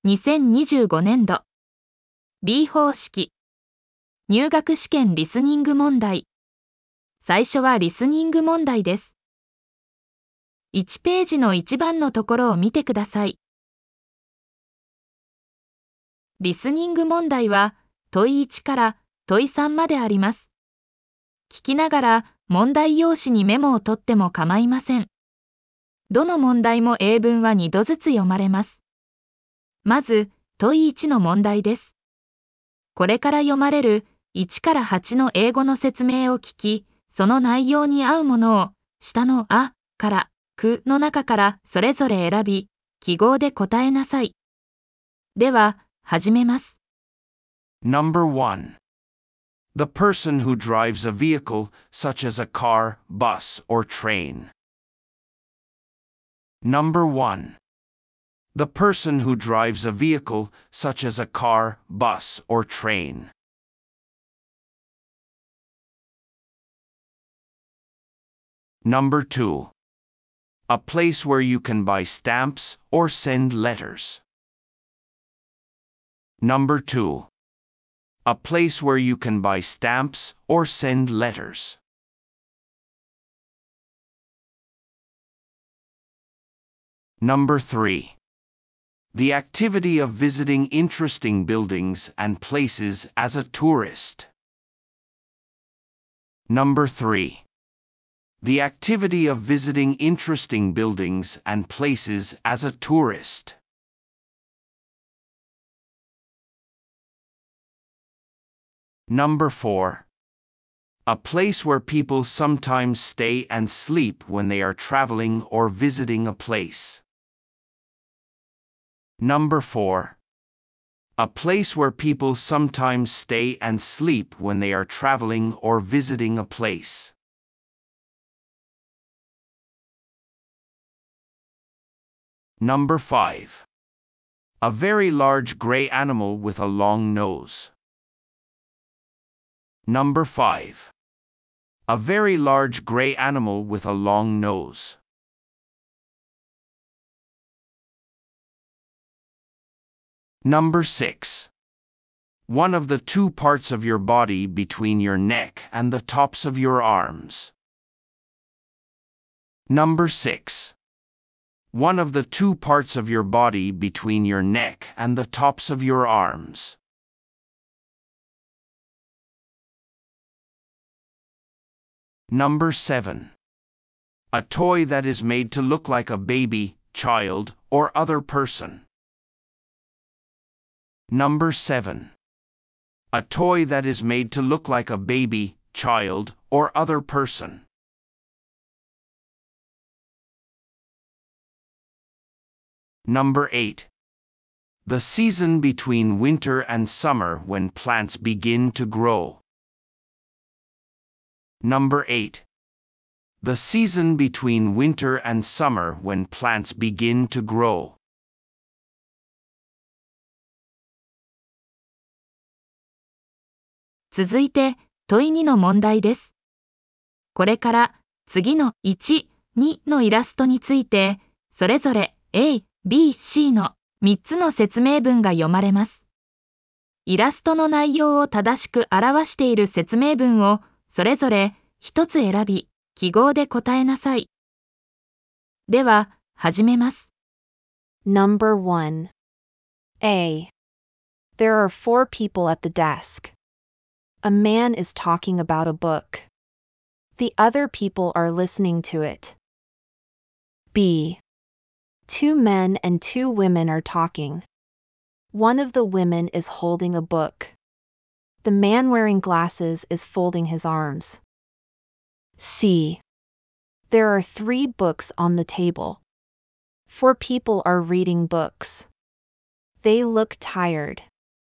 2025年度 B 方式入学試験リスニング問題。最初はリスニング問題です。1ページの1番のところを見てください。リスニング問題は問い1から問い3まであります。聞きながら問題用紙にメモを取っても構いません。どの問題も英文は2度ずつ読まれます。まず問い1の問題です。これから読まれる1から8の英語の説明を聞き、その内容に合うものを下のあからくの中からそれぞれ選び、記号で答えなさい。では、始めます。 Number 1. The person who drives a vehicle, such as a car, bus, or train. Number 1. The person who drives a vehicle, such as a car, bus, or train. Number 2. A place where you can buy stamps or send letters. Number 2. A place where you can buy stamps or send letters. Number 3. The activity of visiting interesting buildings and places as a tourist. Number 3. The activity of visiting interesting buildings and places as a tourist. Number 4. A place where people sometimes stay and sleep when they are traveling or visiting a place. Number 4. A place where people sometimes stay and sleep when they are traveling or visiting a place. Number 5. A very large gray animal with a long nose. Number 5. A very large gray animal with a long nose. Number 6. One of the two parts of your body between your neck and the tops of your arms. Number 6. One of the two parts of your body between your neck and the tops of your arms. Number 7. A toy that is made to look like a baby, child, or other person. Number 7. A toy that is made to look like a baby, child, or other person. Number 8. The season between winter and summer when plants begin to grow. Number 8. The season between winter and summer when plants begin to grow. 続いて、問い2の問題です。これから次の1、2のイラストについて、それぞれ A、B、C の3つの説明文が読まれます。イラストの内容を正しく表している説明文をそれぞれ1つ選び、記号で答えなさい。では、始めます。 Number 1. A. There are 4 people at the desk. A man is talking about a book. The other people are listening to it. B. 2 men and 2 women are talking. One of the women is holding a book. The man wearing glasses is folding his arms. C. There are 3 books on the table. 4 people are reading books. They look tired.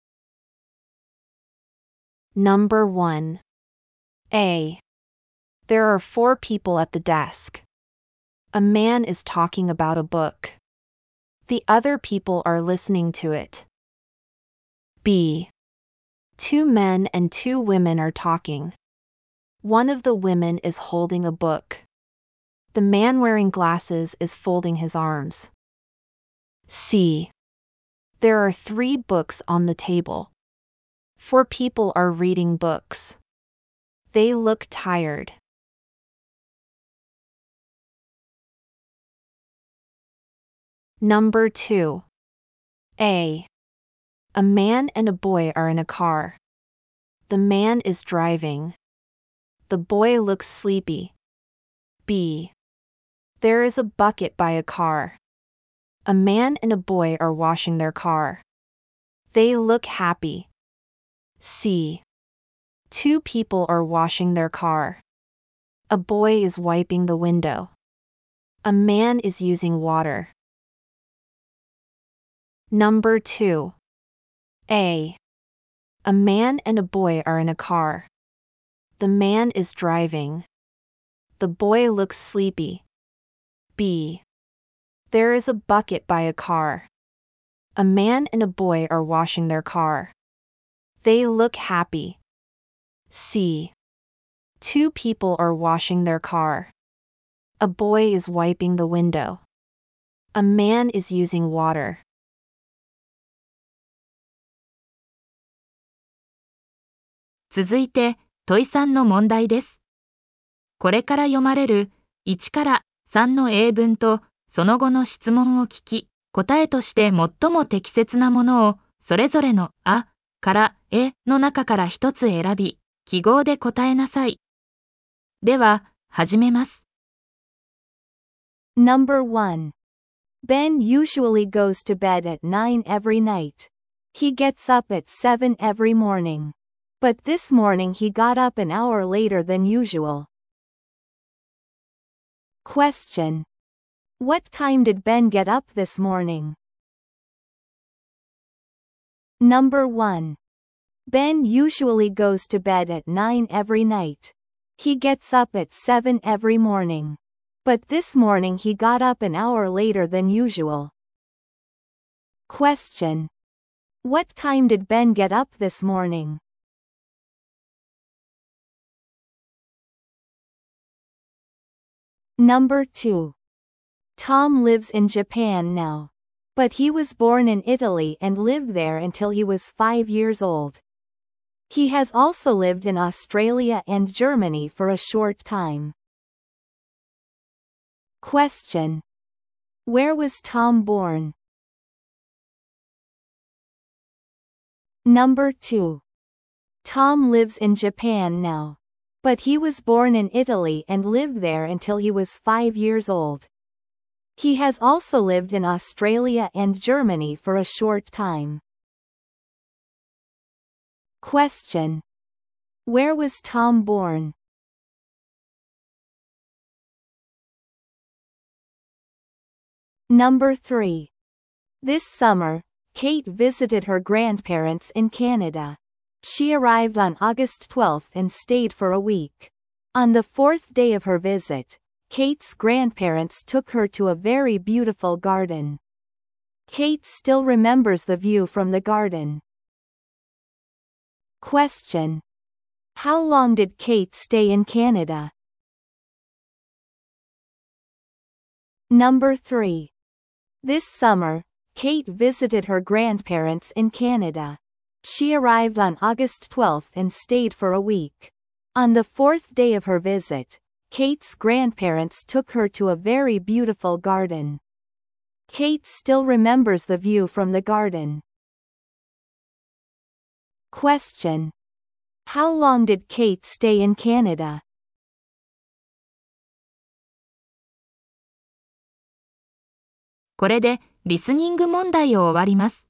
Number 1. A. There are 4 people at the desk. A man is talking about a book. The other people are listening to it. B. 2 men and 2 women are talking. One of the women is holding a book. The man wearing glasses is folding his arms. C. There are 3 books on the table. 4 people are reading books. They look tired. Number 2. A. A man and a boy are in a car. The man is driving. The boy looks sleepy. B. There is a bucket by a car. A man and a boy are washing their car. They look happy. C. 2 people are washing their car. A boy is wiping the window. A man is using water. Number 2. A. A man and a boy are in a car. The man is driving. The boy looks sleepy. B. There is a bucket by a car. A man and a boy are washing their car. They look happy. C. 2 people are washing their car. A boy is wiping the window. A man is using water. 続いて、問3の問題です。これから読まれる1から3の英文とその後の質問を聞き、答えとして最も適切なものをそれぞれのあからえの中から一つ選び、記号で答えなさい。では、始めます。 Number 1. Ben usually goes to bed at 9 every night. He gets up at 7 every morning. But this morning he got up an hour later than usual. Question. What time did Ben get up this morning? Number 1. Ben usually goes to bed at 9 every night. He gets up at 7 every morning. But this morning he got up an hour later than usual. Question. What time did Ben get up this morning? Number 2. Tom lives in Japan now. But he was born in Italy and lived there until he was 5 years old. He has also lived in Australia and Germany for a short time. Question. Where was Tom born? Number 2. Tom lives in Japan now. But he was born in Italy and lived there until he was 5 years old. He has also lived in Australia and Germany for a short time. Question. Where was Tom born? Number 3. This summer, Kate visited her grandparents in Canada. She arrived on August 12 and stayed for a week. On the 4th day of her visit, Kate's grandparents took her to a very beautiful garden. Kate still remembers the view from the garden. Question. How long did Kate stay in Canada? Number 3. This summer, Kate visited her grandparents in Canada. She arrived on August 12 and stayed for a week. On the 4th day of her visit, Kate's grandparents took her to a very beautiful garden. Kate still remembers the view from the garden. Question. How long did Kate stay in Canada? これでリスニング問題を終わります。